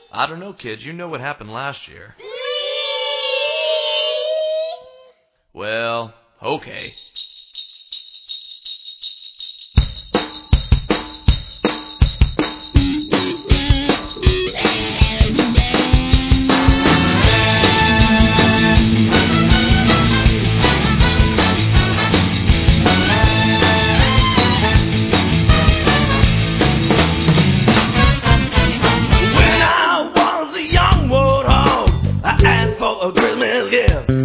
I don't know, kid. You know what happened last year. Well, okay. When I was a young warthog, I asked for a Christmas gift.